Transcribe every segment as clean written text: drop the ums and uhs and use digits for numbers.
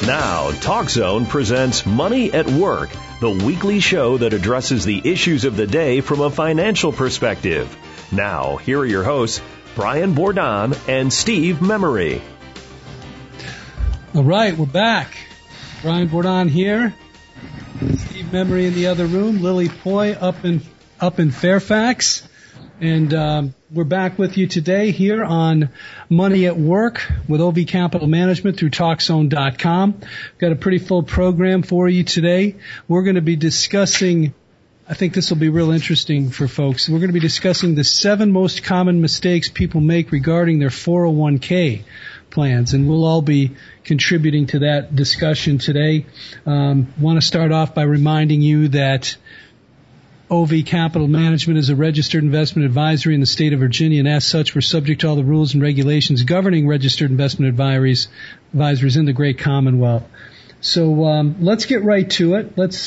Now, TalkZone presents Money at Work, the weekly show that addresses the issues of the day from a financial perspective. Now, here are your hosts, Brian Bourdon and Steve Memory. All right, we're back. Brian Bourdon here. Steve Memory in the other room. Lily Poi up in Fairfax. And we're back with you today here on Money at Work with OV Capital Management through TalkZone.com. Got a pretty full program for you today. We're going to be discussing, I think this will be real interesting for folks. We're going to be discussing the 7 most common mistakes people make regarding their 401k plans, and we'll all be contributing to that discussion today. Want to start off by reminding you that OV Capital Management is a registered investment advisory in the state of Virginia, and as such, we're subject to all the rules and regulations governing registered investment advisors in the great Commonwealth. So let's get right to it. Let's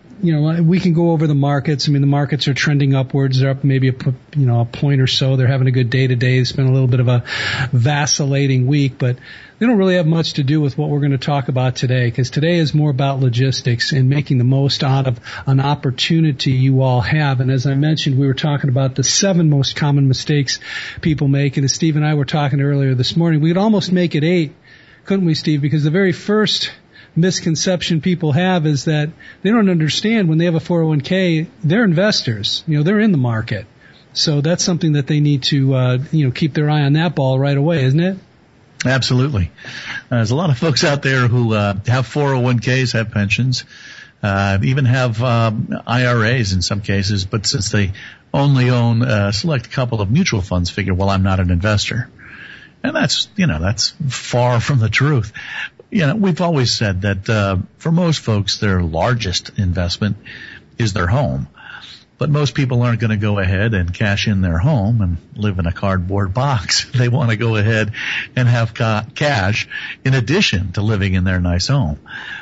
we can go over the markets. I mean, the markets are trending upwards. They're up maybe a point or so. They're having a good day today. It's been a little bit of a vacillating week, but they don't really have much to do with what we're going to talk about today, because today is more about logistics and making the most out of an opportunity you all have. And as I mentioned, we were talking about the 7 most common mistakes people make. And as Steve and I were talking earlier this morning, we could almost make it 8, couldn't we, Steve? Because the very first misconception people have is that they don't understand when they have a 401k, they're investors. They're in the market. So that's something that they need to, keep their eye on that ball right away, isn't it? Absolutely. There's a lot of folks out there who have 401ks, have pensions, even have IRAs in some cases, but since they only own a select couple of mutual funds, figure, well, I'm not an investor. And that's far from the truth. We've always said that for most folks, their largest investment is their home. But most people aren't going to go ahead and cash in their home and live in a cardboard box. They want to go ahead and have cash in addition to living in their nice home.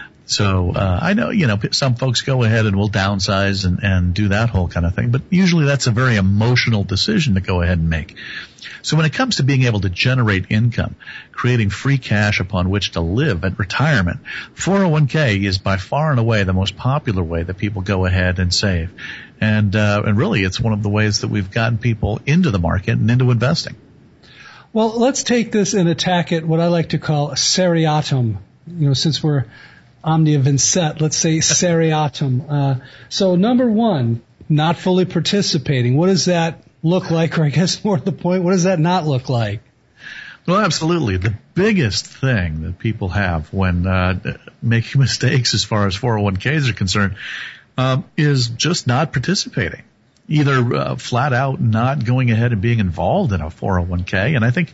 So I know, some folks go ahead and will downsize and do that whole kind of thing. But usually that's a very emotional decision to go ahead and make. So when it comes to being able to generate income, creating free cash upon which to live at retirement, 401k is by far and away the most popular way that people go ahead and save. And really it's one of the ways that we've gotten people into the market and into investing. Well, let's take this and attack it what I like to call seriatim. Since we're omnia vincit, let's say seriatim. So number 1, not fully participating. What does that look like? Or I guess more to the point, what does that not look like? Well, absolutely. The biggest thing that people have when making mistakes as far as 401ks are concerned is just not participating. Either flat out not going ahead and being involved in a 401k. And I think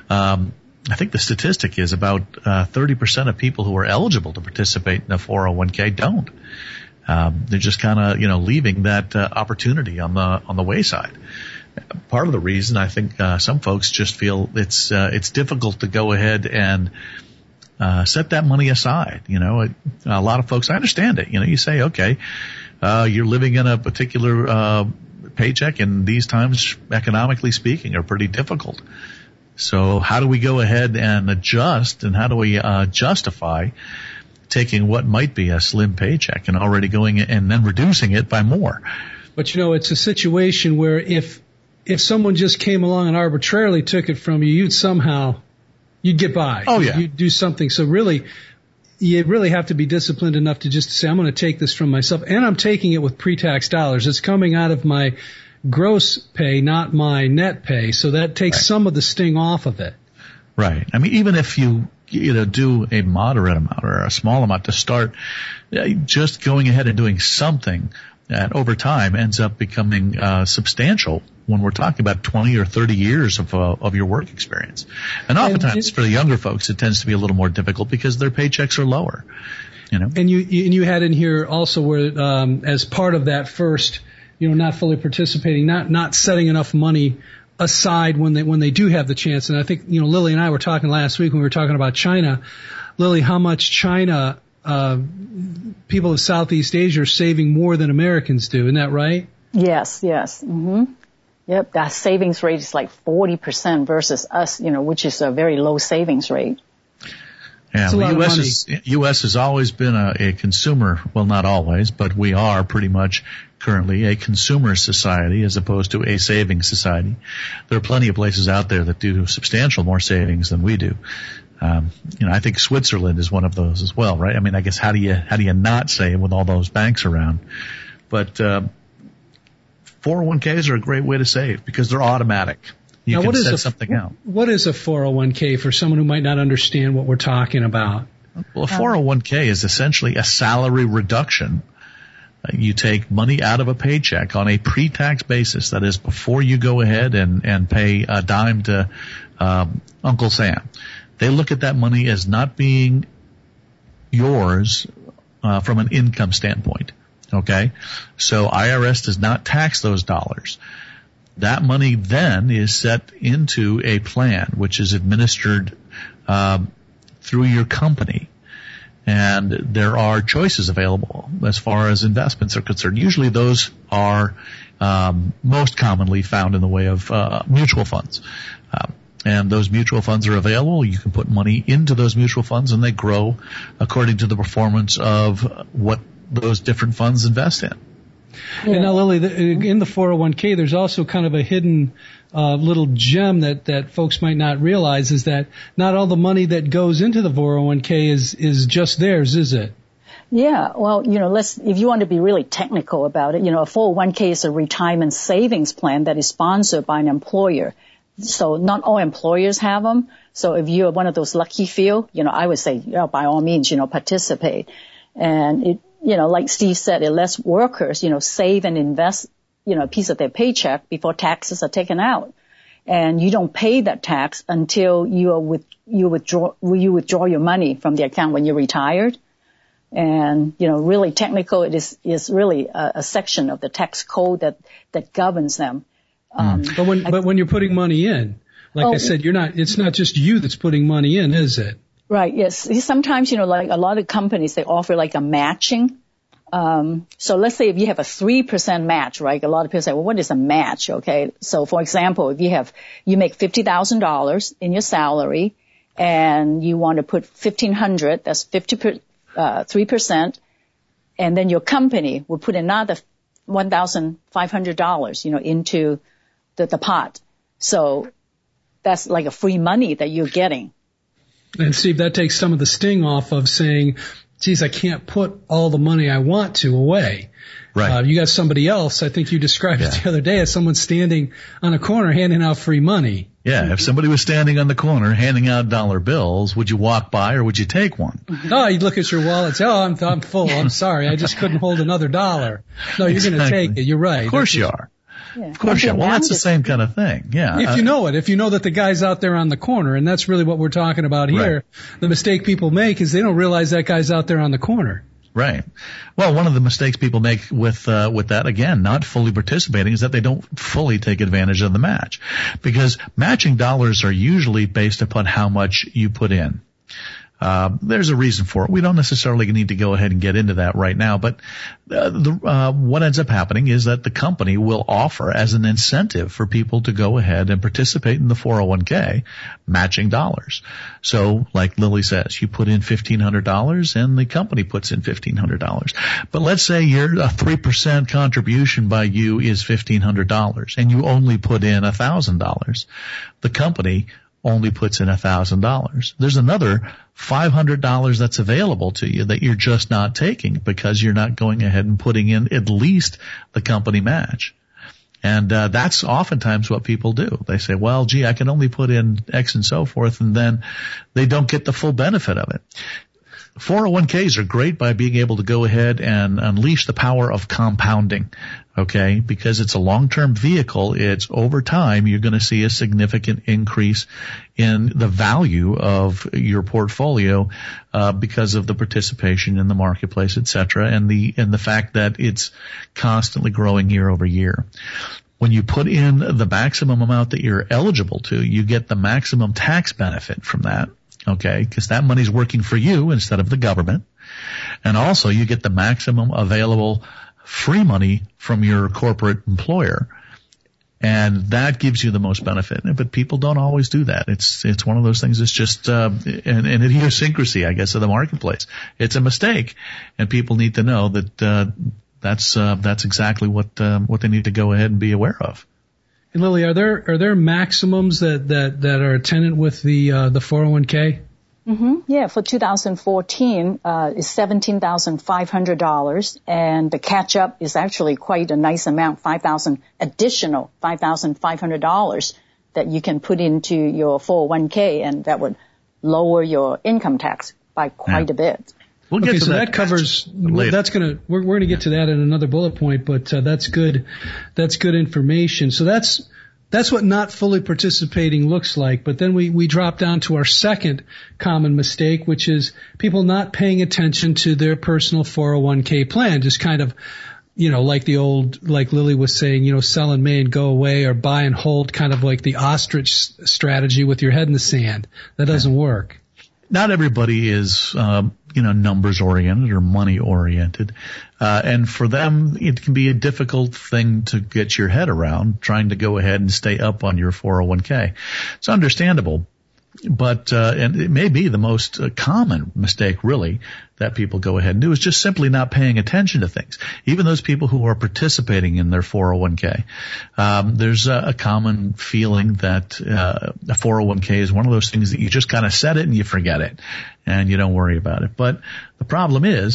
the statistic is about 30% of people who are eligible to participate in a 401k don't. They're just kind of, leaving that opportunity on the wayside. Part of the reason I think some folks just feel it's difficult to go ahead and set that money aside. A lot of folks, I understand it. You say, okay, you're living in a particular paycheck, and these times, economically speaking, are pretty difficult. So how do we go ahead and adjust, and how do we justify taking what might be a slim paycheck and already going and then reducing it by more? But it's a situation where if someone just came along and arbitrarily took it from you, you'd get by. Oh, yeah. You'd do something. So really, you really have to be disciplined enough to just say, I'm going to take this from myself, and I'm taking it with pre-tax dollars. It's coming out of my gross pay, not my net pay. So that takes some of the sting off of it. Right. I mean, even if you do a moderate amount or a small amount to start, just going ahead and doing something that over time ends up becoming substantial when we're talking about 20 or 30 years of your work experience. And oftentimes for the younger folks, it tends to be a little more difficult because their paychecks are lower. And you had in here also where as part of that first, not fully participating, not setting enough money aside when they do have the chance. And I think, Lily and I were talking last week when we were talking about China. Lily, how much China people of Southeast Asia are saving more than Americans do. Isn't that right? Yes. Mm-hmm. Yep, that savings rate is like 40% versus us, which is a very low savings rate. Yeah, U.S. has always been a consumer, well, not always, but we are pretty much currently a consumer society as opposed to a savings society. There are plenty of places out there that do substantial more savings than we do. I think Switzerland is one of those as well, right? I mean, I guess how do you not save with all those banks around? But 401ks are a great way to save because they're automatic. You can set something out. What is a 401k for someone who might not understand what we're talking about? Well, a 401k is essentially a salary reduction. You take money out of a paycheck on a pre-tax basis. That is before you go ahead and pay a dime to Uncle Sam. They look at that money as not being yours from an income standpoint. Okay? So IRS does not tax those dollars. That money then is set into a plan which is administered through your company. And there are choices available as far as investments are concerned. Usually those are most commonly found in the way of mutual funds. And those mutual funds are available. You can put money into those mutual funds and they grow according to the performance of what those different funds invest in. Yeah. And now, Lily, in the 401k, there's also kind of a hidden little gem that folks might not realize is that not all the money that goes into the 401k is just theirs, is it? Yeah, well, if you want to be really technical about it, a 401k is a retirement savings plan that is sponsored by an employer. So not all employers have them. So if you're one of those lucky few, I would say, by all means, participate. And it, like Steve said, it lets workers, save and invest, a piece of their paycheck before taxes are taken out. And you don't pay that tax until you withdraw your money from the account when you're retired. And, really technical, it is really a section of the tax code that governs them. But when you're putting money in, I said, it's not just you that's putting money in, is it? Right. Yes. Sometimes, like a lot of companies, they offer like a matching. So let's say if you have a 3% match, right? A lot of people say, well, what is a match? Okay. So for example, if you make $50,000 in your salary and you want to put $1,500, that's 3%. And then your company will put another $1,500, into the pot. So that's like a free money that you're getting. And Steve, that takes some of the sting off of saying, geez, I can't put all the money I want to away. Right. You got somebody else. I think you described it the other day as someone standing on a corner handing out free money. Yeah. If somebody was standing on the corner handing out dollar bills, would you walk by or would you take one? Oh, you'd look at your wallet and say, oh, I'm full. I'm sorry. I just couldn't hold another dollar. No, you're going to take it. You're right. Of course you are. Yeah. Of course, yeah. Well, that's the same kind of thing. Yeah. If you know that the guy's out there on the corner, and that's really what we're talking about here. Right. The mistake people make is they don't realize that guy's out there on the corner. Right. Well, one of the mistakes people make with that, again, not fully participating, is that they don't fully take advantage of the match. Because matching dollars are usually based upon how much you put in. There's a reason for it. We don't necessarily need to go ahead and get into that right now, but what ends up happening is that the company will offer as an incentive for people to go ahead and participate in the 401k matching dollars. So like Lily says, you put in $1,500 and the company puts in $1,500. But let's say a 3% contribution by you is $1,500 and you only put in $1,000. The company only puts in $1,000. There's another $500 that's available to you that you're just not taking because you're not going ahead and putting in at least the company match. And that's oftentimes what people do. They say, well, gee, I can only put in X and so forth, and then they don't get the full benefit of it. 401ks are great by being able to go ahead and unleash the power of compounding, okay? Because it's a long-term vehicle. It's over time, you're going to see a significant increase in the value of your portfolio because of the participation in the marketplace, et cetera, and the fact that it's constantly growing year over year. When you put in the maximum amount that you're eligible to, you get the maximum tax benefit from that. Okay, because that money's working for you instead of the government. And also you get the maximum available free money from your corporate employer. And that gives you the most benefit. But people don't always do that. It's one of those things that's just an idiosyncrasy, I guess, of the marketplace. It's a mistake, and people need to know that that's exactly what they need to go ahead and be aware of. And Lily, are there maximums that are attendant with the 401k? Mm-hmm. Yeah, for 2014 is $17,500, and the catch up is actually quite a nice amount, $5,500 that you can put into your 401k, and that would lower your income tax by quite a bit. We'll get to that covers. We're gonna get to that in another bullet point, but that's good. That's good information. So that's what not fully participating looks like. But then we drop down to our second common mistake, which is people not paying attention to their personal 401k plan. Just kind of, like like Lily was saying, sell in May and go away, or buy and hold, kind of like the ostrich strategy with your head in the sand. That doesn't work. Not everybody is, numbers oriented or money oriented. And for them, it can be a difficult thing to get your head around, trying to go ahead and stay up on your 401k. It's understandable. But, and it may be the most common mistake really that people go ahead and do is just simply not paying attention to things. Even those people who are participating in their 401k. There's a common feeling that, a 401k is one of those things that you just kind of set it and you forget it and you don't worry about it. But the problem is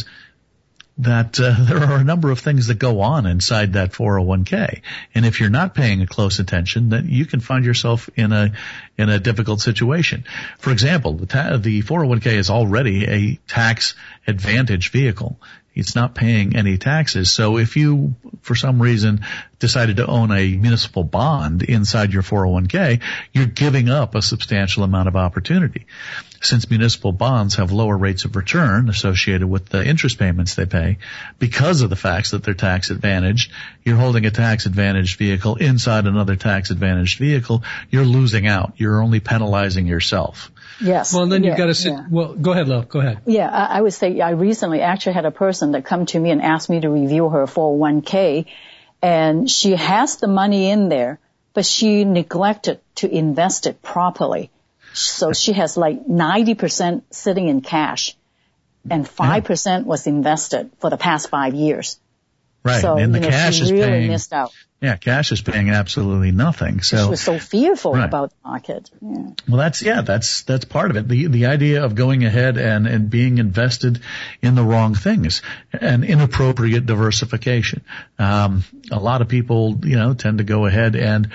that there are a number of things that go on inside that 401k. And if you're not paying a close attention, then you can find yourself in a difficult situation. For example, the 401k is already a tax advantage vehicle. It's not paying any taxes. So if you, for some reason, decided to own a municipal bond inside your 401k, you're giving up a substantial amount of opportunity. Since municipal bonds have lower rates of return associated with the interest payments they pay, because of the fact that they're tax advantaged, you're holding a tax advantaged vehicle inside another tax advantaged vehicle, you're losing out. You're only penalizing yourself. Yes. Well, then you've got to sit. Yeah. Well, go ahead, Lil. Go ahead. Yeah, I would say I recently actually had a person that come to me and asked me to review her 401k, and she has the money in there, but she neglected to invest it properly. So she has like 90% sitting in cash, and 5% was invested for the past 5 years. Right, so, and the cash is really paying. Missed out. Yeah, cash is paying absolutely nothing. So she was so fearful about the market. Yeah. Well, that's part of it. The idea of going ahead and being invested in the wrong things and inappropriate diversification. A lot of people, tend to go ahead and,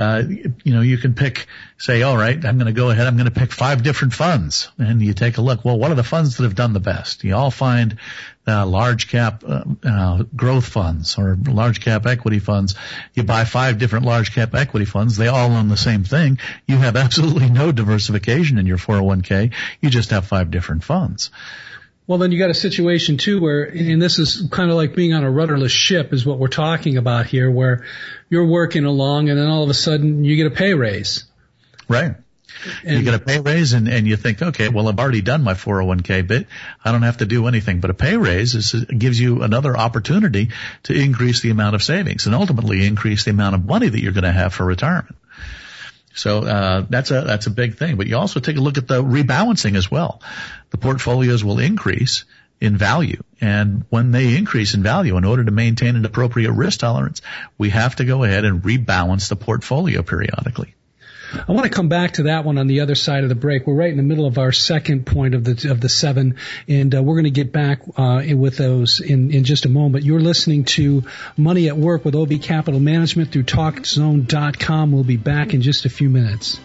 you can say, all right, I'm going to go ahead, I'm going to pick 5 different funds. And you take a look. Well, what are the funds that have done the best? You all find large cap growth funds or large cap equity funds. You buy 5 different large cap equity funds. They all own the same thing. You have absolutely no diversification in your 401k. You just have 5 different funds. Well, then you got a situation too where, and this is kind of like being on a rudderless ship is what we're talking about here, where you're working along and then all of a sudden you get a pay raise. Right. And you get a pay raise and you think, okay, well, I've already done my 401k bit. I don't have to do anything. But a pay raise gives you another opportunity to increase the amount of savings and ultimately increase the amount of money that you're going to have for retirement. So that's a big thing. But you also take a look at the rebalancing as well. The portfolios will increase in value. And when they increase in value, in order to maintain an appropriate risk tolerance, we have to go ahead and rebalance the portfolio periodically. I want to come back to that one on the other side of the break. We're right in the middle of our second point of the 7, and we're going to get back with those in just a moment. You're listening to Money at Work with OB Capital Management through TalkZone.com. We'll be back in just a few minutes.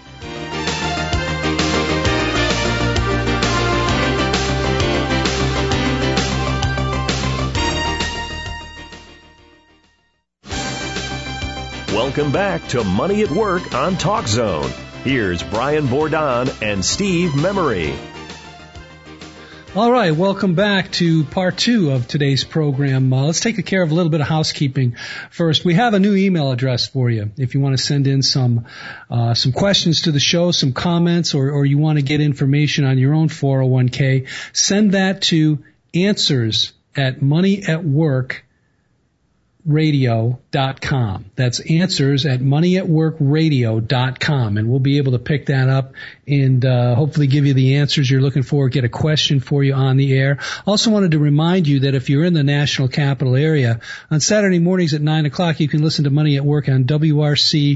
Welcome back to Money at Work on TalkZone. Here's Brian Bourdon and Steve Memory. All right, welcome back to part 2 of today's program. Let's take care of a little bit of housekeeping first. We have a new email address for you if you want to send in some questions to the show, some comments, or you want to get information on your own 401k. Send that to answers@moneyatwork.com. moneyatworkradio.com. That's answers at moneyatworkradio.com. And we'll be able to pick that up and hopefully give you the answers you're looking for, get a question for you on the air. Also wanted to remind you that if you're in the National Capital area, on Saturday mornings at 9 o'clock, you can listen to Money at Work on WRC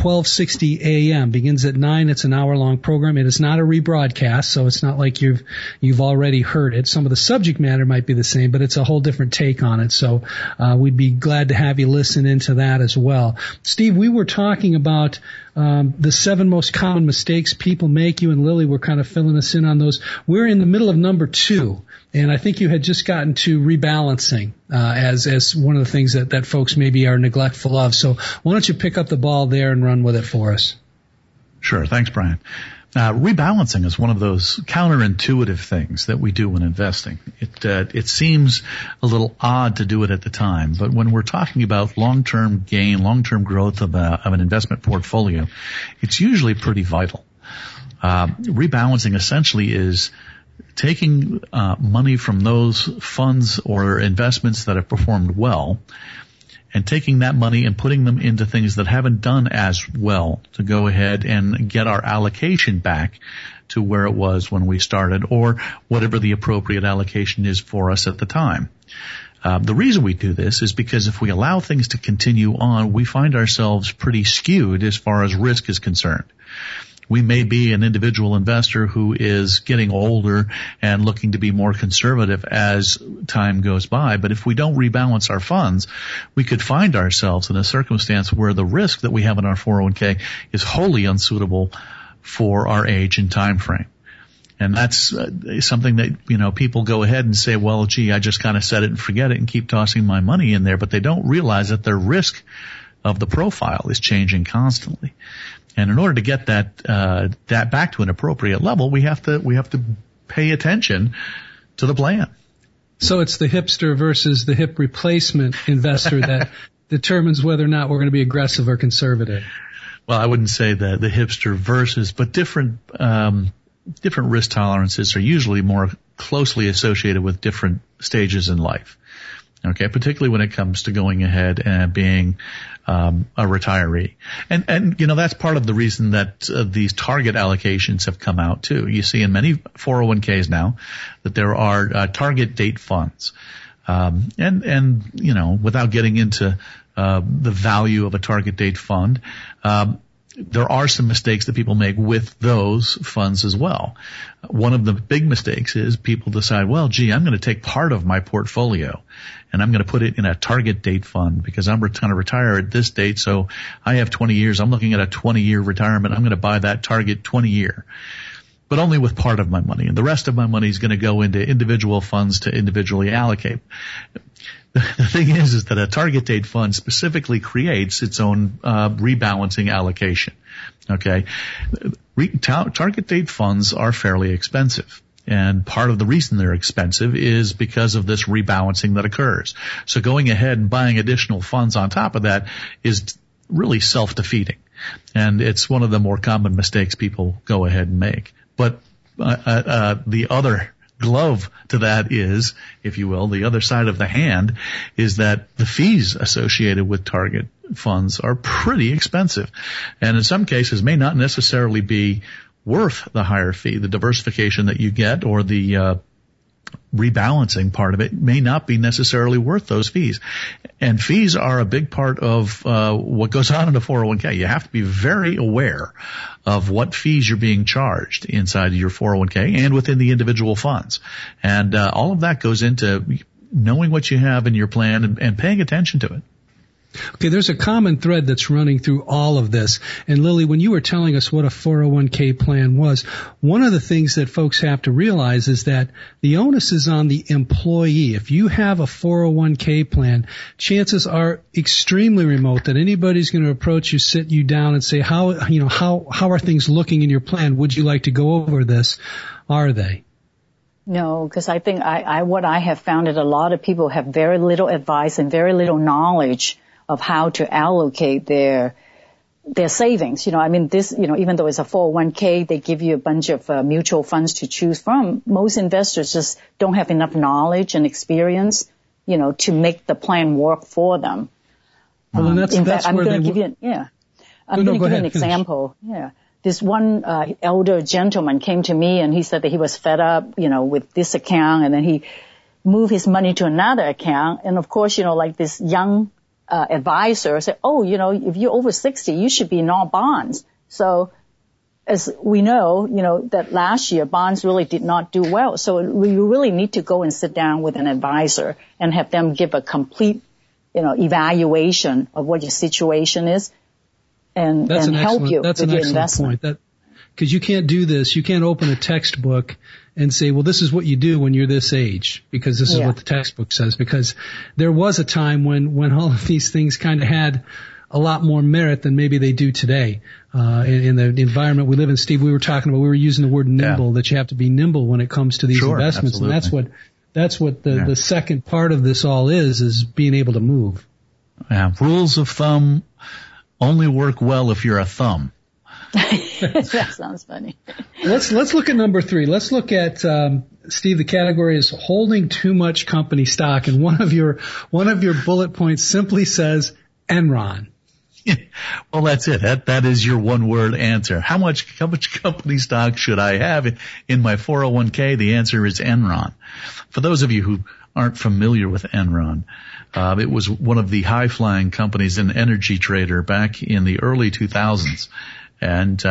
1260 AM. Begins at 9. It's an hour-long program. It is not a rebroadcast, so it's not like you've already heard it. Some of the subject matter might be the same, but it's a whole different take on it. So we'd be glad to have you listen into that as well. Steve, we were talking about the 7 most common mistakes people make. You and Lily were kind of filling us in on those. We're in the middle of number 2, and I think you had just gotten to rebalancing as one of the things that folks maybe are neglectful of. So why don't you pick up the ball there and run with it for us? Sure. Thanks, Brian. Rebalancing is one of those counterintuitive things that we do when investing. It seems a little odd to do it at the time, but when we're talking about long-term gain, long-term growth of an investment portfolio, it's usually pretty vital. Rebalancing essentially is taking money from those funds or investments that have performed well and taking that money and putting them into things that haven't done as well to go ahead and get our allocation back to where it was when we started, or whatever the appropriate allocation is for us at the time. The reason we do this is because if we allow things to continue on, we find ourselves pretty skewed as far as risk is concerned. We may be an individual investor who is getting older and looking to be more conservative as time goes by. But if we don't rebalance our funds, we could find ourselves in a circumstance where the risk that we have in our 401k is wholly unsuitable for our age and time frame. And that's something that, people go ahead and say, well, gee, I just kind of set it and forget it and keep tossing my money in there. But they don't realize that their risk of the profile is changing constantly. And in order to get that back to an appropriate level, we have to pay attention to the plan. So it's the hipster versus the hip replacement investor that determines whether or not we're going to be aggressive or conservative. Well, I wouldn't say the hipster versus, but different risk tolerances are usually more closely associated with different stages in life. Okay, particularly when it comes to going ahead and being a retiree. And that's part of the reason that these target allocations have come out too. You see in many 401ks now that there are target date funds. Without getting into the value of a target date fund, there are some mistakes that people make with those funds as well. One of the big mistakes is people decide, well, gee, I'm going to take part of my portfolio and I'm going to put it in a target date fund because I'm going to retire at this date. So I have 20 years. I'm looking at a 20-year retirement. I'm going to buy that target 20-year, but only with part of my money. And the rest of my money is going to go into individual funds to individually allocate. The thing is that a target date fund specifically creates its own rebalancing allocation. Okay, target date funds are fairly expensive, and part of the reason they're expensive is because of this rebalancing that occurs. So going ahead and buying additional funds on top of that is really self-defeating, and it's one of the more common mistakes people go ahead and make. But the other glove to that is, if you will, the other side of the hand is that the fees associated with target funds are pretty expensive, and in some cases may not necessarily be worth the higher fee. The diversification that you get or the rebalancing part of it may not be necessarily worth those fees. And fees are a big part of what goes on in a 401k. You have to be very aware of what fees you're being charged inside of your 401k and within the individual funds. And all of that goes into knowing what you have in your plan and paying attention to it. Okay, there's a common thread that's running through all of this. And Lily, when you were telling us what a 401k plan was, one of the things that folks have to realize is that the onus is on the employee. If you have a 401k plan, chances are extremely remote that anybody's going to approach you, sit you down and say, how are things looking in your plan? Would you like to go over this? Are they? No, because I think what I have found is a lot of people have very little advice and very little knowledge of how to allocate their savings. Even though it's a 401k, they give you a bunch of mutual funds to choose from. Most investors just don't have enough knowledge and experience, to make the plan work for them. Well, and that's I'm where going to give you, I'm going to give you an example. Yeah. This one, elder gentleman came to me and he said that he was fed up, with this account, and then he moved his money to another account. And of course, like this young, advisor said, if you're over 60, you should be in all bonds. So as we know, that last year bonds really did not do well. So you really need to go and sit down with an advisor and have them give a complete, evaluation of what your situation is and help you with your investment. Point. Because you can't do this. You can't open a textbook and say, well, this is what you do when you're this age, because this is what the textbook says. Because there was a time when all of these things kind of had a lot more merit than maybe they do today. In the environment we live in, Steve, we were using the word nimble, that you have to be nimble when it comes to these investments. Absolutely. And that's what the second part of this all is being able to move. Yeah. Rules of thumb only work well if you're a thumb. That sounds funny. Let's look at number 3. Let's look at, Steve, the category is holding too much company stock. And one of your bullet points simply says Enron. Well, that's it. That is your one word answer. How much company stock should I have in my 401k? The answer is Enron. For those of you who aren't familiar with Enron, it was one of the high flying companies in Energy Trader back in the early 2000s. And,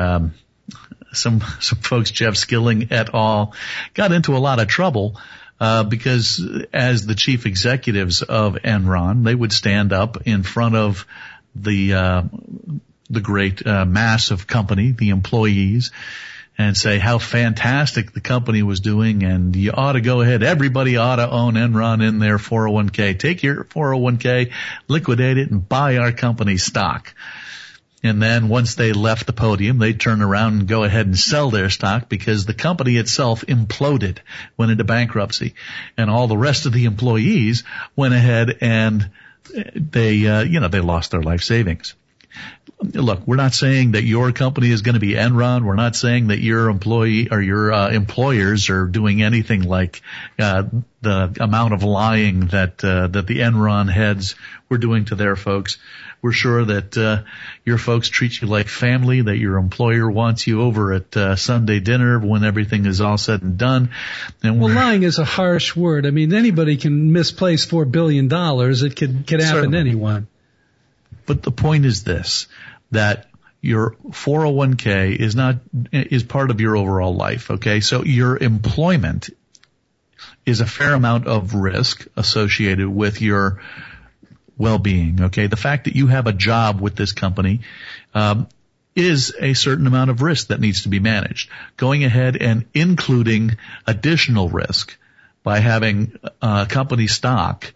some folks, Jeff Skilling et al., got into a lot of trouble, because as the chief executives of Enron, they would stand up in front of the great, massive company, the employees, and say how fantastic the company was doing, and you ought to go ahead. Everybody ought to own Enron in their 401k. Take your 401k, liquidate it, and buy our company stock. And then once they left the podium, they'd turn around and go ahead and sell their stock because the company itself imploded, went into bankruptcy. And all the rest of the employees went ahead and they lost their life savings. Look, we're not saying that your company is going to be Enron. We're not saying that your employee or your employers are doing anything like the amount of lying that the Enron heads were doing to their folks. We're sure that your folks treat you like family, that your employer wants you over at Sunday dinner when everything is all said and done. And lying is a harsh word. I mean, anybody can misplace $4 billion. It could happen to anyone. But the point is this, that your 401k is part of your overall life, okay? So your employment is a fair amount of risk associated with your well-being, okay? The fact that you have a job with this company is a certain amount of risk that needs to be managed. Going ahead and including additional risk by having company stock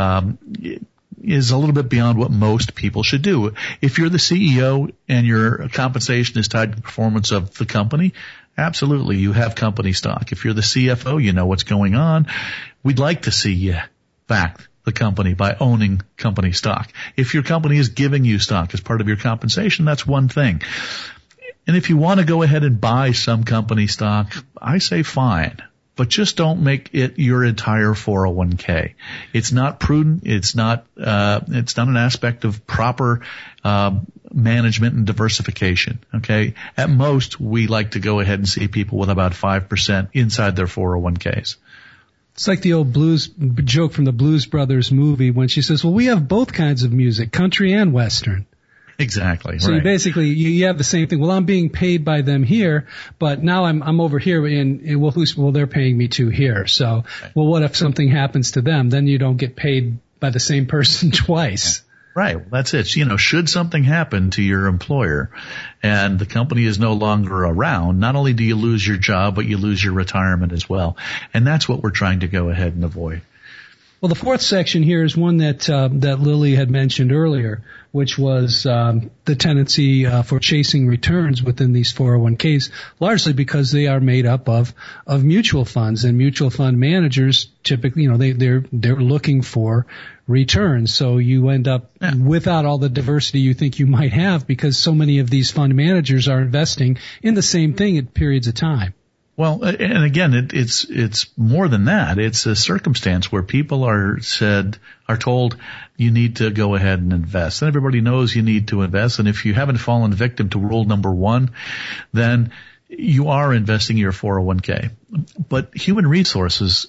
is a little bit beyond what most people should do. If you're the CEO and your compensation is tied to the performance of the company, absolutely, you have company stock. If you're the CFO, you know what's going on. We'd like to see you back the company by owning company stock. If your company is giving you stock as part of your compensation, that's one thing. And if you want to go ahead and buy some company stock, I say fine. But just don't make it your entire 401k. It's not prudent. It's not an aspect of proper, management and diversification. Okay. At most, we like to go ahead and see people with about 5% inside their 401ks. It's like the old blues joke from the Blues Brothers movie when she says, well, we have both kinds of music, country and Western. Exactly. So right. basically, you have the same thing. Well, I'm being paid by them here, but now I'm over here and well, they're paying me too here. So, well, what if something happens to them? Then you don't get paid by the same person twice. Right. Well, that's it. Should something happen to your employer and the company is no longer around, not only do you lose your job, but you lose your retirement as well. And that's what we're trying to go ahead and avoid. Well, the fourth section here is one that Lily had mentioned earlier, which was the tendency for chasing returns within these 401ks, largely because they are made up of mutual funds, and mutual fund managers typically, they're looking for returns. So you end up without all the diversity you think you might have because so many of these fund managers are investing in the same thing at periods of time. Well, and again, it's more than that. It's a circumstance where people are told you need to go ahead and invest. And everybody knows you need to invest. And if you haven't fallen victim to rule number 1, then you are investing your 401k. But human resources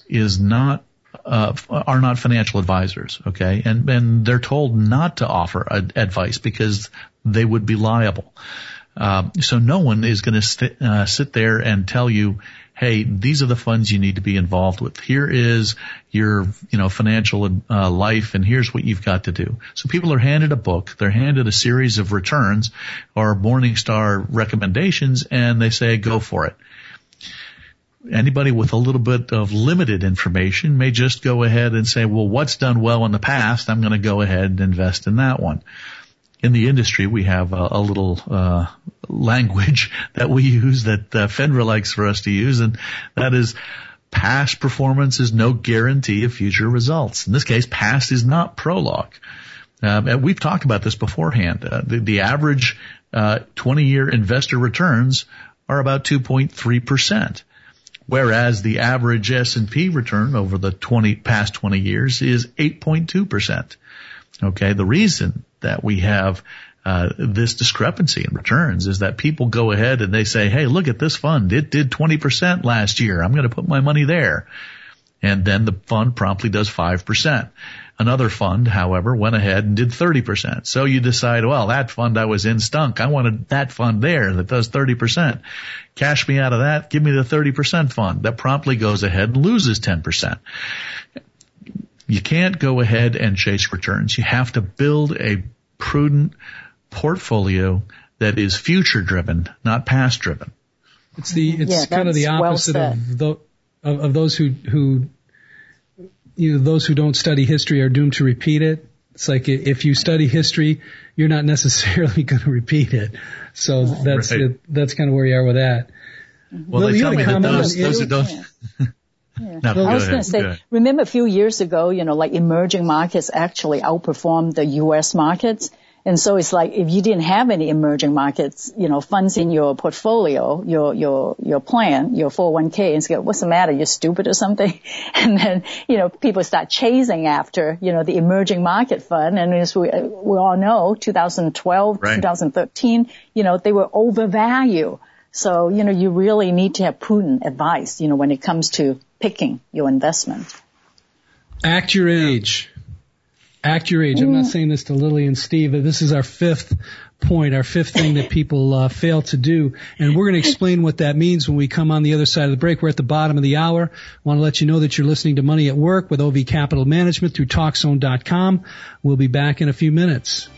are not financial advisors, okay? And they're told not to offer advice because they would be liable. So no one is going to sit there and tell you, hey, these are the funds you need to be involved with. Here is your, financial life, and here's what you've got to do. So people are handed a book, they're handed a series of returns or Morningstar recommendations, and they say, go for it. Anybody with a little bit of limited information may just go ahead and say, well, what's done well in the past? I'm going to go ahead and invest in that one. In the industry, we have a little language that we use that FINRA likes for us to use, and that is past performance is no guarantee of future results. In this case, past is not prologue. And we've talked about this beforehand. The average 20-year investor returns are about 2.3%. Whereas the average S&P return over the past 20 years is 8.2%. Okay, the reason that we have this discrepancy in returns is that people go ahead and they say, hey, look at this fund. It did 20% last year. I'm going to put my money there. And then the fund promptly does 5%. Another fund, however, went ahead and did 30%. So you decide, well, that fund I was in stunk. I wanted that fund there that does 30%. Cash me out of that. Give me the 30% fund. That promptly goes ahead and loses 10%. You can't go ahead and chase returns. You have to build a prudent portfolio that is future driven, not past driven. It's kind of the opposite of those who those who don't study history are doomed to repeat it. It's like if you study history, you're not necessarily going to repeat it. So that's right. That's kind of where you are with that. Well, they tell me that those who don't. Yeah. No, I was going to say, remember a few years ago, like emerging markets actually outperformed the U.S. markets. And so it's like if you didn't have any emerging markets, funds in your portfolio, your plan, your 401k, and say, what's the matter? You're stupid or something? And then, people start chasing after, the emerging market fund. And as we all know, 2012, right. 2013, they were overvalued. So, you really need to have prudent advice, when it comes to picking your investment. Act your age. Act your age. I'm not saying this to Lily and Steve, but this is our fifth point, our fifth thing that people fail to do. And we're going to explain what that means when we come on the other side of the break. We're at the bottom of the hour. I want to let you know that you're listening to Money at Work with OV Capital Management through TalkZone.com. We'll be back in a few minutes.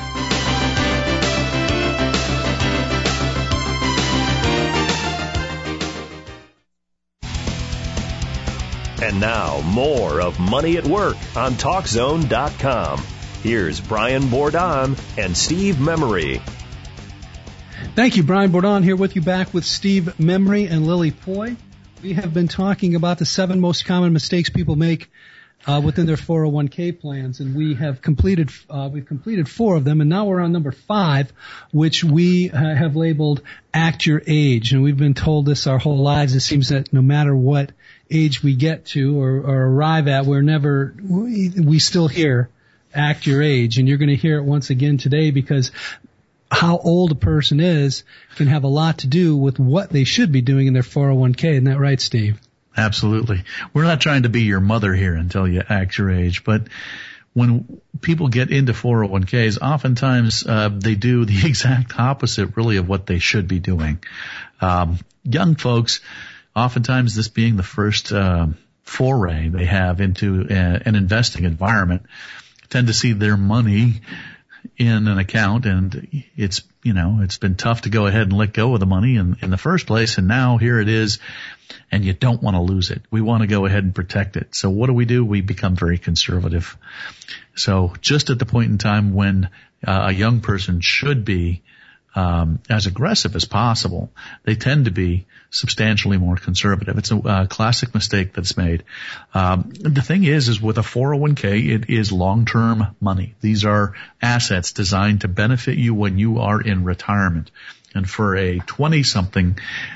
And now, more of Money at Work on TalkZone.com. Here's Brian Bourdon and Steve Memory. Thank you, Brian Bourdon, here with you back with Steve Memory and Lily Poi. We have been talking about the 7 most common mistakes people make within their 401k plans, and we've completed 4 of them, and now we're on number 5, which we have labeled Act Your Age. And we've been told this our whole lives. It seems that no matter what age we get to or arrive at, we still hear Act Your Age, and you're going to hear it once again today, because how old a person is can have a lot to do with what they should be doing in their 401k. Isn't that right, Steve? Absolutely. We're not trying to be your mother here and tell you act your age, but when people get into 401ks, oftentimes they do the exact opposite, really, of what they should be doing. Young folks, oftentimes this being the first foray they have into an investing environment, tend to see their money in an account, and it's been tough to go ahead and let go of the money in the first place, and now here it is, and you don't want to lose it. We want to go ahead and protect it. So what do? We become very conservative. So just at the point in time when a young person should be as aggressive as possible, they tend to be substantially more conservative. It's a classic mistake that's made. The thing is with a 401k, it is long-term money. These are assets designed to benefit you when you are in retirement. And for a 20-something,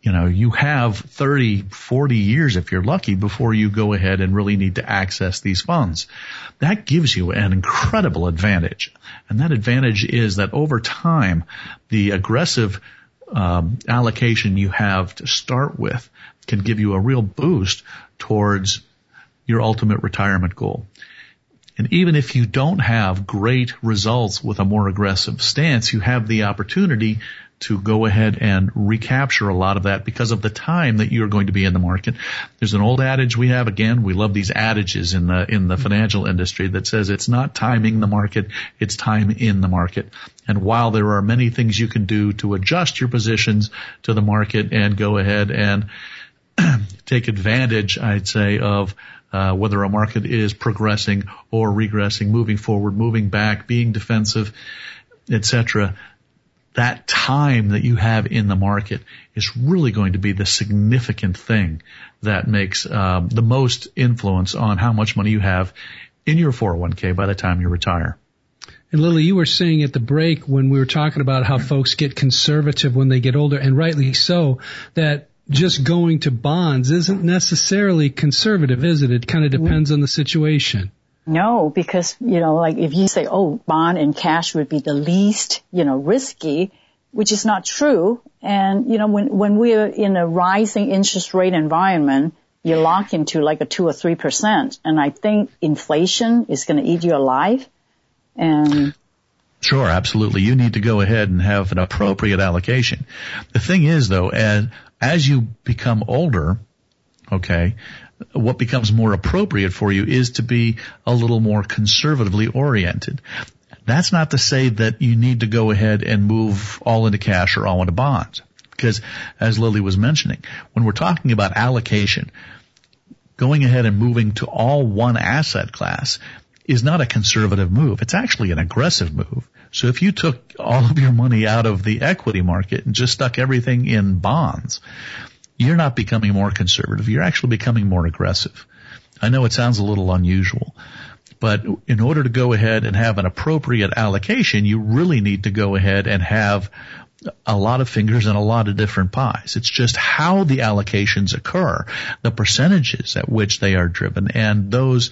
you have 30, 40 years if you're lucky before you go ahead and really need to access these funds. That gives you an incredible advantage. And that advantage is that over time, the aggressive allocation you have to start with can give you a real boost towards your ultimate retirement goal. And even if you don't have great results with a more aggressive stance, you have the opportunity to go ahead and recapture a lot of that because of the time that you're going to be in the market. There's an old adage we have, again, we love these adages in the financial industry that says it's not timing the market, it's time in the market. And while there are many things you can do to adjust your positions to the market and go ahead and take advantage, I'd say, of whether a market is progressing or regressing, moving forward, moving back, being defensive, etc., that time that you have in the market is really going to be the significant thing that makes the most influence on how much money you have in your 401k by the time you retire. And Lily, you were saying at the break when we were talking about how folks get conservative when they get older, and rightly so, that just going to bonds isn't necessarily conservative, is it? It kind of depends on the situation. No, because, like if you say, bond and cash would be the least, risky, which is not true. And, when we're in a rising interest rate environment, you lock into like a 2 or 3%. And I think inflation is going to eat you alive. And sure, absolutely. You need to go ahead and have an appropriate allocation. The thing is, though, as you become older, okay, what becomes more appropriate for you is to be a little more conservatively oriented. That's not to say that you need to go ahead and move all into cash or all into bonds. Because as Lily was mentioning, when we're talking about allocation, going ahead and moving to all one asset class is not a conservative move. It's actually an aggressive move. So if you took all of your money out of the equity market and just stuck everything in bonds, you're not becoming more conservative. You're actually becoming more aggressive. I know it sounds a little unusual, but in order to go ahead and have an appropriate allocation, you really need to go ahead and have a lot of fingers in a lot of different pies. It's just how the allocations occur, the percentages at which they are driven, and those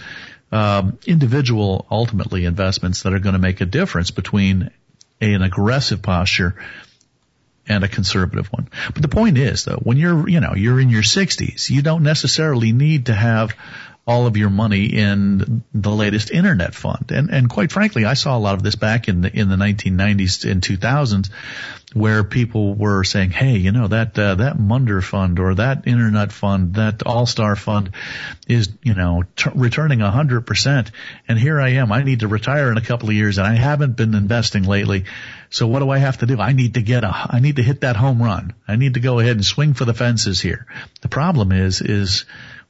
individual, ultimately, investments that are going to make a difference between an aggressive posture and a conservative one. But the point is, though, when you're in your 60s, you don't necessarily need to have all of your money in the latest internet fund. And quite frankly, I saw a lot of this back in the 1990s and 2000s, where people were saying, hey, that Munder fund or that internet fund, that All-Star fund is, returning 100%. And here I am. I need to retire in a couple of years and I haven't been investing lately. So what do I have to do? I need to hit that home run. I need to go ahead and swing for the fences here. The problem is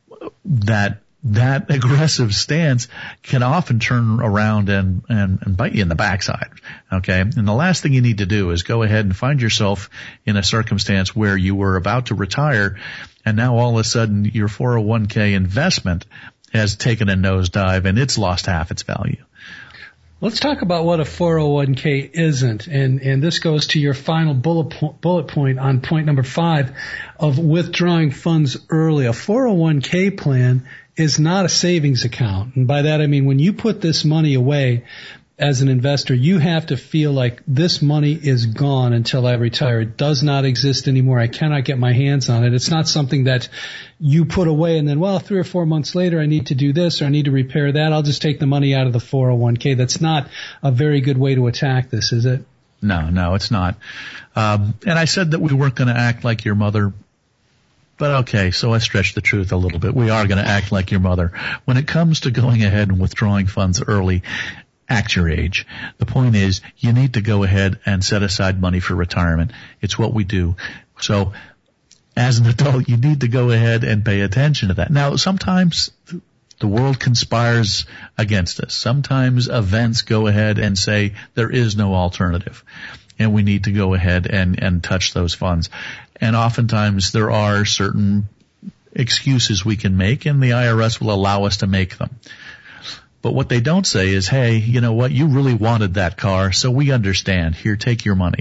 that aggressive stance can often turn around and bite you in the backside. Okay. And the last thing you need to do is go ahead and find yourself in a circumstance where you were about to retire and now all of a sudden your 401k investment has taken a nosedive and it's lost half its value. Let's talk about what a 401k isn't, and this goes to your final bullet point on point number 5 of withdrawing funds early. A 401k plan is not a savings account, and by that I mean when you put this money away as an investor, you have to feel like this money is gone until I retire. It does not exist anymore. I cannot get my hands on it. It's not something that you put away and then, 3 or 4 months later, I need to do this or I need to repair that. I'll just take the money out of the 401k. That's not a very good way to attack this, is it? No, it's not. And I said that we weren't going to act like your mother. But okay, so I stretched the truth a little bit. We are going to act like your mother. When it comes to going ahead and withdrawing funds early, act your age. The point is, you need to go ahead and set aside money for retirement. It's what we do. So, as an adult, you need to go ahead and pay attention to that. Now, sometimes the world conspires against us. Sometimes events go ahead and say there is no alternative, and we need to go ahead and touch those funds. And oftentimes there are certain excuses we can make, and the IRS will allow us to make them. But what they don't say is, hey, you know what, you really wanted that car, so we understand. Here, take your money.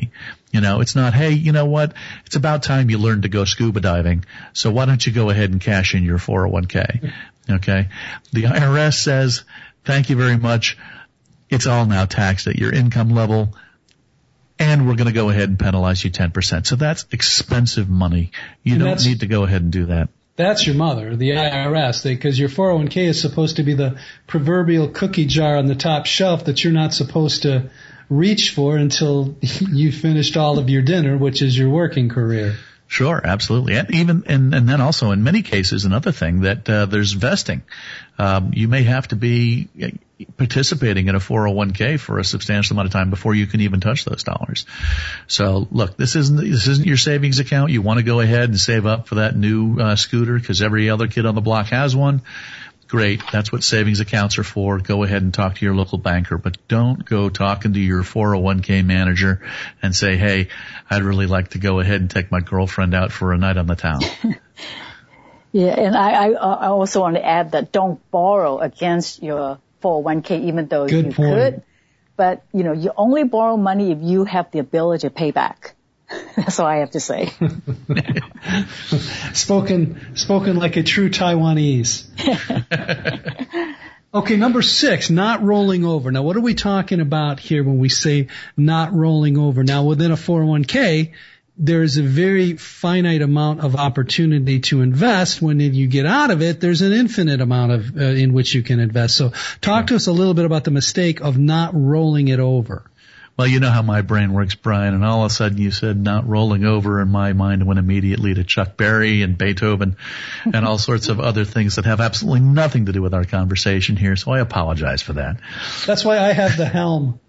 It's not, hey, you know what? It's about time you learned to go scuba diving. So why don't you go ahead and cash in your 401k? Okay. The IRS says, thank you very much. It's all now taxed at your income level. And we're going to go ahead and penalize you 10%. So that's expensive money. You don't need to go ahead and do that. That's your mother, the IRS, because your 401k is supposed to be the proverbial cookie jar on the top shelf that you're not supposed to reach for until you finished all of your dinner, which is your working career. Sure, absolutely. And then also in many cases, another thing that there's vesting. You may have to be participating in a 401k for a substantial amount of time before you can even touch those dollars. So look, this isn't your savings account. You want to go ahead and save up for that new scooter because every other kid on the block has one. Great. That's what savings accounts are for. Go ahead and talk to your local banker, but don't go talking to your 401k manager and say, hey, I'd really like to go ahead and take my girlfriend out for a night on the town. Yeah, and I also want to add that don't borrow against your 401k, even though you could. But, you only borrow money if you have the ability to pay back. That's all I have to say. Spoken like a true Taiwanese. Okay, number 6, not rolling over. Now, what are we talking about here when we say not rolling over? Now, within a 401k, there's a very finite amount of opportunity to invest. When you get out of it, there's an infinite amount of in which you can invest. So talk to us a little bit about the mistake of not rolling it over. Well, you know how my brain works, Brian, and all of a sudden you said not rolling over, and my mind went immediately to Chuck Berry and Beethoven and all sorts of other things that have absolutely nothing to do with our conversation here, so I apologize for that. That's why I have the helm.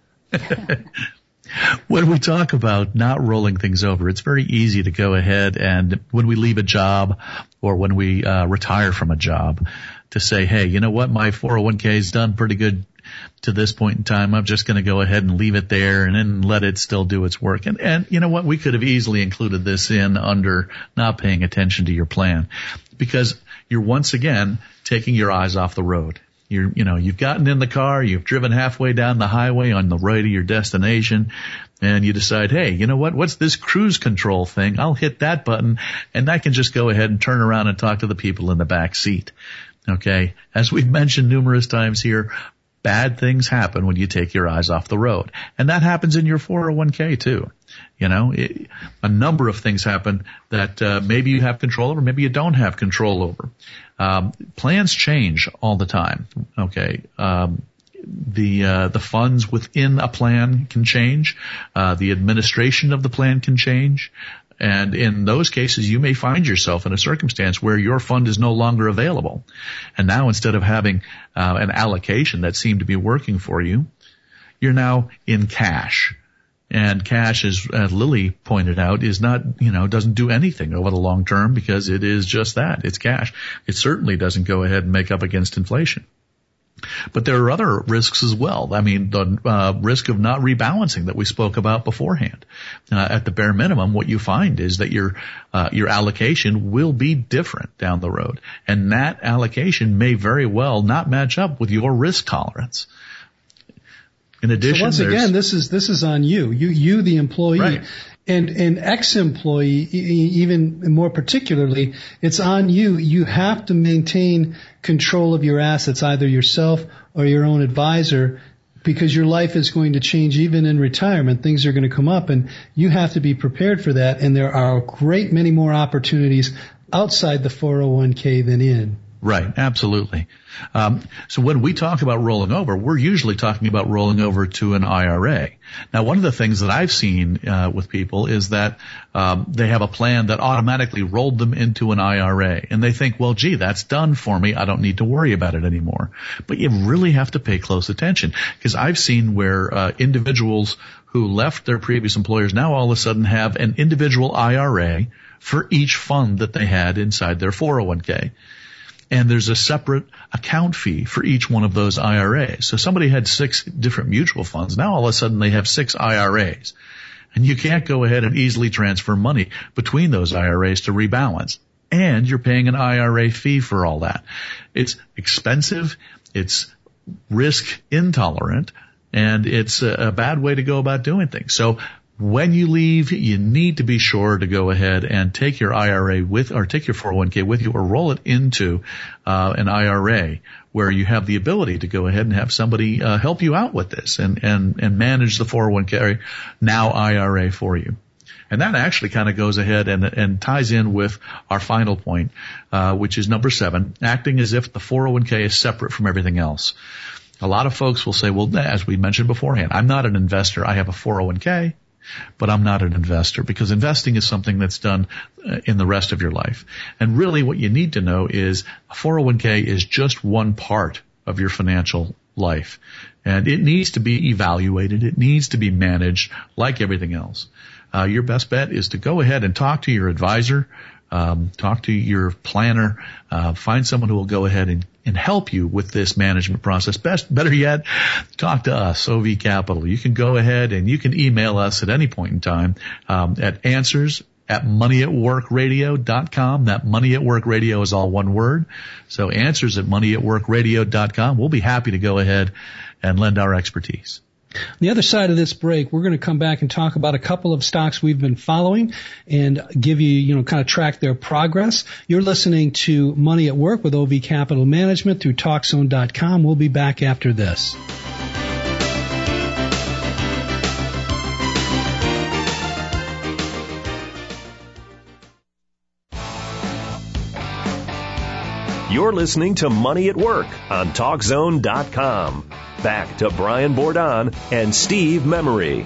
When we talk about not rolling things over, it's very easy to go ahead and when we leave a job or when we retire from a job to say, hey, you know what, my 401k's done pretty good to this point in time. I'm just going to go ahead and leave it there and then let it still do its work. And you know what? We could have easily included this in under not paying attention to your plan because you're once again taking your eyes off the road. You've gotten in the car, you've driven halfway down the highway on the way to your destination, and you decide, hey, you know what? What's this cruise control thing? I'll hit that button and I can just go ahead and turn around and talk to the people in the back seat. Okay. As we've mentioned numerous times here, bad things happen when you take your eyes off the road. And that happens in your 401k too. A number of things happen that maybe you have control over, maybe you don't have control over. Plans change all the time. Okay. The funds within a plan can change. The administration of the plan can change. And in those cases, you may find yourself in a circumstance where your fund is no longer available. And now instead of having an allocation that seemed to be working for you, you're now in cash. And cash, as Lily pointed out, is not, doesn't do anything over the long term because it is just that. It's cash. It certainly doesn't go ahead and make up against inflation. But there are other risks as well. I mean, the risk of not rebalancing that we spoke about beforehand. At the bare minimum, what you find is that your allocation will be different down the road. And that allocation may very well not match up with your risk tolerance. In addition, so once again, this is on you. You the employee. Right. And ex-employee, even more particularly, it's on you. You have to maintain control of your assets, either yourself or your own advisor, because your life is going to change even in retirement. Things are going to come up, and you have to be prepared for that. And there are a great many more opportunities outside the 401k than in. Right, absolutely. So when we talk about rolling over, we're usually talking about rolling over to an IRA. Now, one of the things that I've seen with people is that they have a plan that automatically rolled them into an IRA, and they think, well, gee, that's done for me. I don't need to worry about it anymore. But you really have to pay close attention, because I've seen where individuals who left their previous employers now all of a sudden have an individual IRA for each fund that they had inside their 401k. And there's a separate account fee for each one of those IRAs. So somebody had 6 different mutual funds. Now all of a sudden they have 6 IRAs. And you can't go ahead and easily transfer money between those IRAs to rebalance. And you're paying an IRA fee for all that. It's expensive, it's risk intolerant, and it's a bad way to go about doing things. So when you leave, you need to be sure to go ahead and take your IRA with, or take your 401k with you, or roll it into an IRA where you have the ability to go ahead and have somebody help you out with this and manage the 401k now IRA for you. And that actually kind of goes ahead and ties in with our final point, which is number 7, acting as if the 401k is separate from everything else. A lot of folks will say, well, as we mentioned beforehand, I'm not an investor. I have a 401k, but I'm not an investor, because investing is something that's done in the rest of your life. And really what you need to know is a 401k is just one part of your financial life. And it needs to be evaluated. It needs to be managed like everything else. Your best bet is to go ahead and talk to your advisor, talk to your planner, find someone who will go ahead and help you with this management process. Better yet, talk to us, OV Capital. You can go ahead and you can email us at any point in time at answers@moneyatworkradio.com. That Money at Work Radio is all one word. So answers@moneyatworkradio.com. We'll be happy to go ahead and lend our expertise. On the other side of this break, we're going to come back and talk about a couple of stocks we've been following and give you, kind of track their progress. You're listening to Money at Work with OV Capital Management through TalkZone.com. We'll be back after this. You're listening to Money at Work on TalkZone.com. Back to Brian Bourdon and Steve Memory.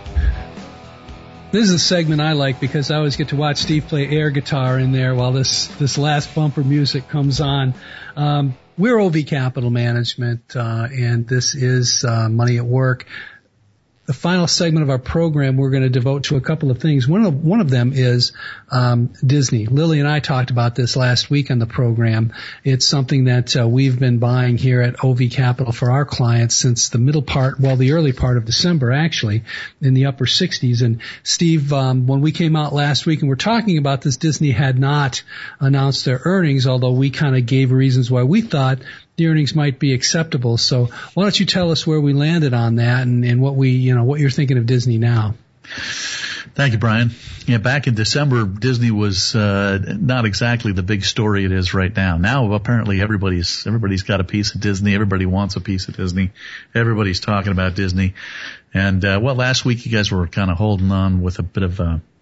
This is a segment I like because I always get to watch Steve play air guitar in there while this last bumper music comes on. We're OV Capital Management, and this is Money at Work. The final segment of our program we're going to devote to a couple of things. One of them is Disney. Lily and I talked about this last week on the program. It's something that we've been buying here at OV Capital for our clients since the early part of December, actually, in the upper 60s. And Steve, when we came out last week and we're talking about this, Disney had not announced their earnings, although we kind of gave reasons why we thought the earnings might be acceptable. So why don't you tell us where we landed on that and what what you're thinking of Disney now? Thank you, Brian. Yeah, back in December, Disney was not exactly the big story it is right now. Now, apparently, everybody's got a piece of Disney. Everybody wants a piece of Disney. Everybody's talking about Disney. And last week you guys were kind of holding on with a bit of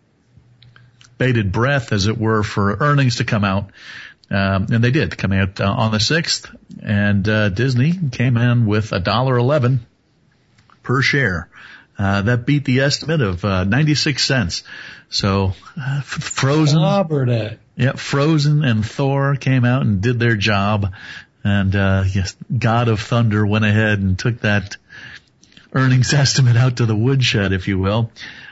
bated breath, as it were, for earnings to come out. And they did come out on the 6th, and Disney came in with $1.11 per share. That beat the estimate of 96 cents. So Frozen, Frozen and Thor came out and did their job, and God of Thunder went ahead and took that earnings estimate out to the woodshed, if you will.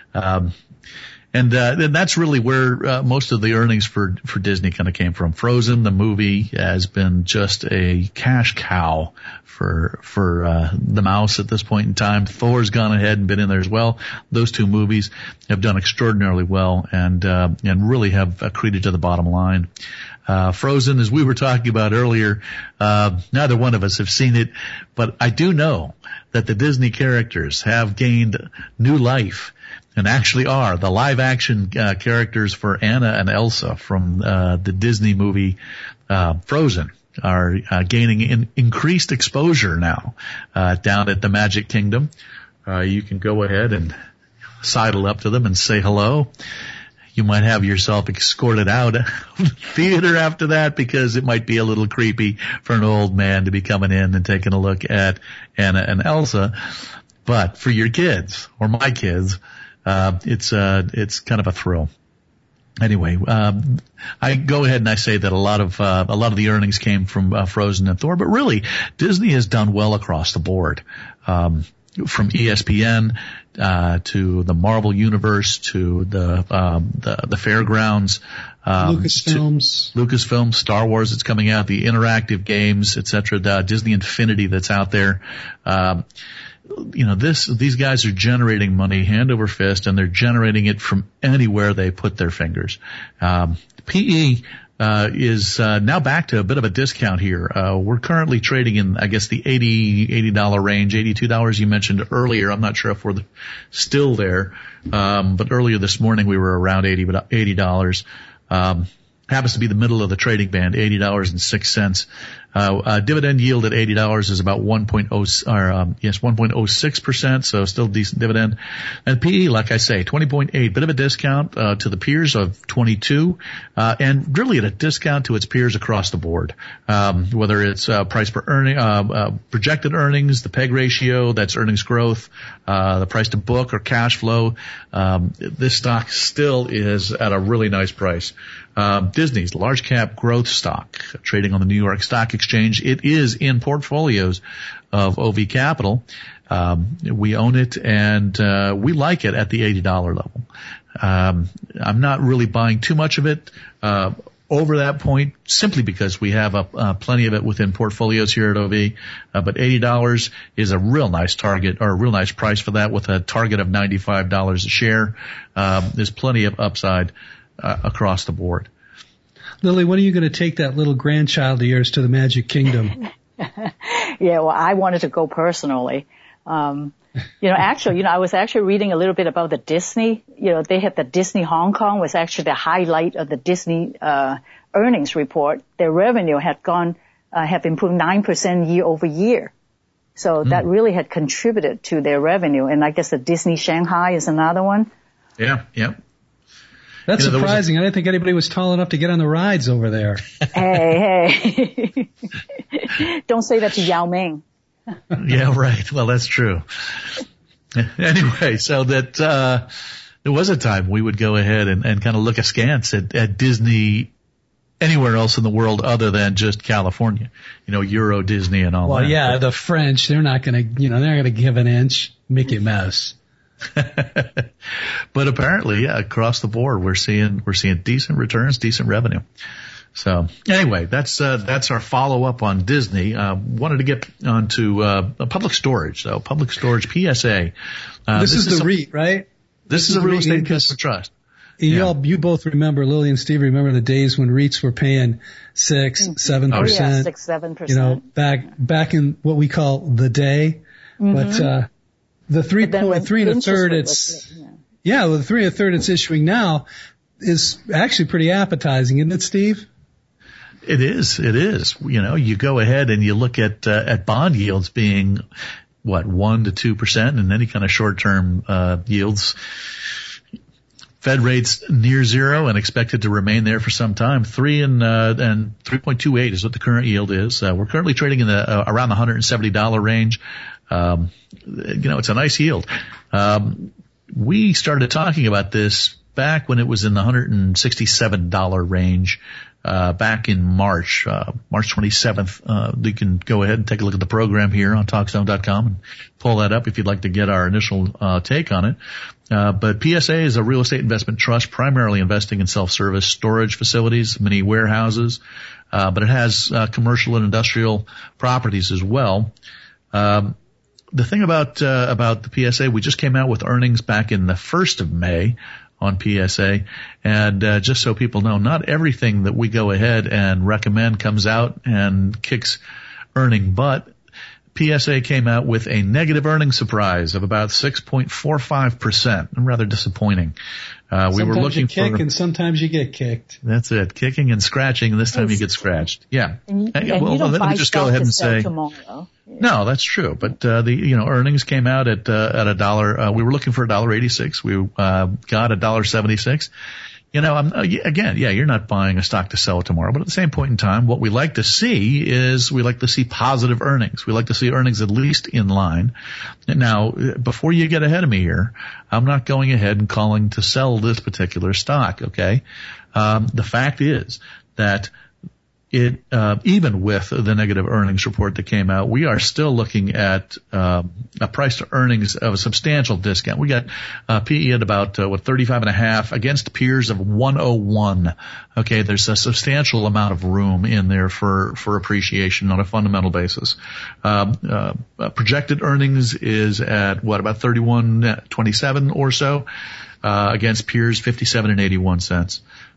And that's really where most of the earnings for Disney kind of came from. Frozen, the movie, has been just a cash cow for the mouse at this point in time. Thor's gone ahead and been in there as well. Those two movies have done extraordinarily well and really have accreted to the bottom line. Frozen, as we were talking about earlier, neither one of us have seen it, but I do know that the Disney characters have gained new life and actually are. The live action characters for Anna and Elsa from the Disney movie Frozen are gaining increased exposure now down at the Magic Kingdom. You can go ahead and sidle up to them and say hello. You might have yourself escorted out of the theater after that, because it might be a little creepy for an old man to be coming in and taking a look at Anna and Elsa. But for your kids, or my kids, it's kind of a thrill. Anyway, I go ahead and I say that a lot of the earnings came from Frozen and Thor, but really Disney has done well across the board. From ESPN to the Marvel Universe to the Fairgrounds, Lucasfilms, Star Wars that's coming out, the interactive games, etc. The Disney Infinity that's out there. These guys are generating money hand over fist, and they're generating it from anywhere they put their fingers. PE is now back to a bit of a discount here. We're currently trading in, I guess, the $80 range, $82 you mentioned earlier. I'm not sure if we're still there, but earlier this morning we were around $80. Happens to be the middle of the trading band, $80.06. Dividend yield at $80 is about 1.06%, so still decent dividend. And PE, like I say, 20.8, bit of a discount, to the peers of 22, and really at a discount to its peers across the board. Whether it's, price per earning, projected earnings, the PEG ratio, that's earnings growth, the price to book or cash flow, this stock still is at a really nice price. Disney's large cap growth stock trading on the New York Stock Exchange. It is in portfolios of OV Capital. We own it and, we like it at the $80 level. I'm not really buying too much of it, over that point simply because we have plenty of it within portfolios here at OV. But $80 is a real nice target or a real nice price for that with a target of $95 a share. There's plenty of upside across the board. Lily, when are you going to take that little grandchild of yours to the Magic Kingdom? Yeah, well, I wanted to go personally. Actually, I was actually reading a little bit about the Disney. They had the Disney Hong Kong was actually the highlight of the Disney earnings report. Their revenue have improved 9% year over year. So that really had contributed to their revenue. And I guess the Disney Shanghai is another one. Yeah. That's surprising. I didn't think anybody was tall enough to get on the rides over there. Hey. Don't say that to Yao Ming. Yeah, right. Well, that's true. Anyway, so that, there was a time we would go ahead and kind of look askance at Disney anywhere else in the world other than just California. Euro Disney and all that. Well, yeah, the French, they're not going to, they're going to give an inch, Mickey Mouse. But apparently, yeah, across the board, we're seeing decent returns, decent revenue. So anyway, that's our follow up on Disney. Wanted to get onto, public storage. So public storage, PSA. This is the REIT, right? This is a real estate investment trust. You both remember, Lily and Steve remember the days when REITs were paying 6-7%. 6-7%. Back in what we call the day. Mm-hmm. But, the 3 1/3 it's issuing now is actually pretty appetizing, isn't it, Steve? It is. You go ahead and you look at bond yields being 1 to 2% and any kind of short-term, yields. Fed rates near zero and expected to remain there for some time. 3 and 3.28 is what the current yield is. We're currently trading in around the $170 range. It's a nice yield. We started talking about this back when it was in the $167 range, back in March 27th. You can go ahead and take a look at the program here on TalkZone.com and pull that up if you'd like to get our initial, take on it. But PSA is a real estate investment trust primarily investing in self-service storage facilities, mini warehouses, but it has, commercial and industrial properties as well. The thing about the PSA, we just came out with earnings back in the 1st of May on PSA. And, just so people know, not everything that we go ahead and recommend comes out and kicks earning, but PSA came out with a negative earnings surprise of about 6.45%. Rather disappointing. We were looking for. Sometimes you kick and sometimes you get kicked. That's it. Kicking and scratching, and this time you get scratched. Yeah. And you don't let me just go ahead and say. Tomorrow. No, that's true. But, earnings came out at $1. We were looking for $1.86. We, got $1.76. You're not buying a stock to sell it tomorrow, but at the same point in time, what we like to see is we like to see positive earnings. We like to see earnings at least in line. Now, before you get ahead of me here, I'm not going ahead and calling to sell this particular stock, okay? The fact is that even with the negative earnings report that came out, we are still looking at a price to earnings of a substantial discount. We got PE at about 35.5 against peers of 101. Okay, there's a substantial amount of room in there for appreciation on a fundamental basis. Projected earnings is at about 31.27 or so against peers 57 and 81 cents.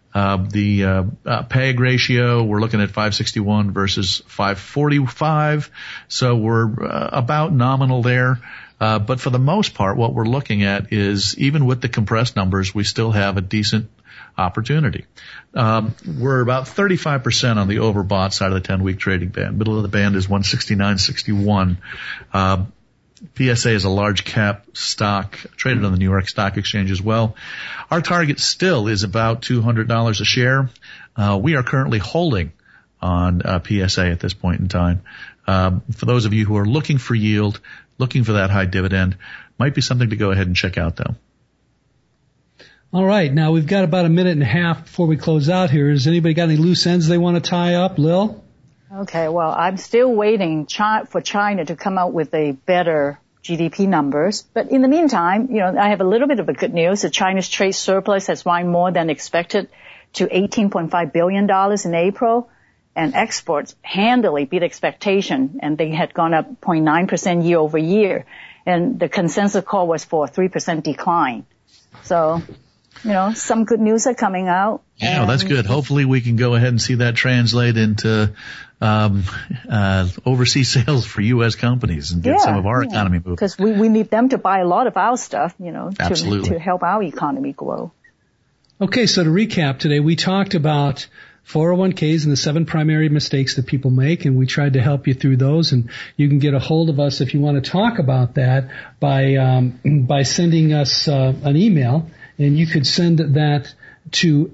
The PEG ratio, we're looking at 561 versus 545. So we're about nominal there. But for the most part, what we're looking at is even with the compressed numbers, we still have a decent opportunity. We're about 35% on the overbought side of the 10-week trading band. Middle of the band is 169.61. PSA is a large cap stock traded on the New York Stock Exchange as well. Our target still is about $200 a share. We are currently holding on PSA at this point in time. For those of you who are looking for yield, looking for that high dividend, might be something to go ahead and check out though. All right. Now we've got about a minute and a half before we close out here. Has anybody got any loose ends they want to tie up? Lil? Okay, well, I'm still waiting for China to come out with a better GDP numbers. But in the meantime, I have a little bit of a good news. The China's trade surplus has risen more than expected to $18.5 billion in April, and exports handily beat expectation, and they had gone up 0.9% year over year. And the consensus call was for a 3% decline. So, some good news are coming out. Yeah, that's good. Hopefully we can go ahead and see that translate into overseas sales for U.S. companies and get some of our economy moving. Because we need them to buy a lot of our stuff, Absolutely. to help our economy grow. Okay, so to recap today, we talked about 401ks and the 7 primary mistakes that people make, and we tried to help you through those. And you can get a hold of us if you want to talk about that by sending us an email, and you could send that to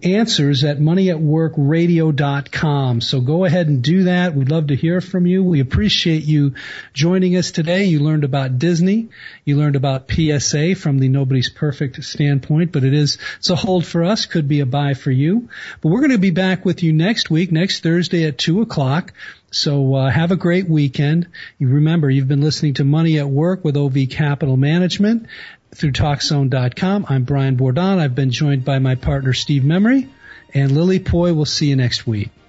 answers@moneyatworkradio.com. So go ahead and do that. We'd love to hear from you. We appreciate you joining us today. You learned about Disney. You learned about PSA from the nobody's perfect standpoint, but it's a hold for us. Could be a buy for you. But we're going to be back with you next week, next Thursday at 2:00. So have a great weekend. You remember, you've been listening to Money at Work with OV Capital Management through TalkZone.com. I'm Brian Bourdon. I've been joined by my partner Steve Memory and Lily Poi. We'll see you next week.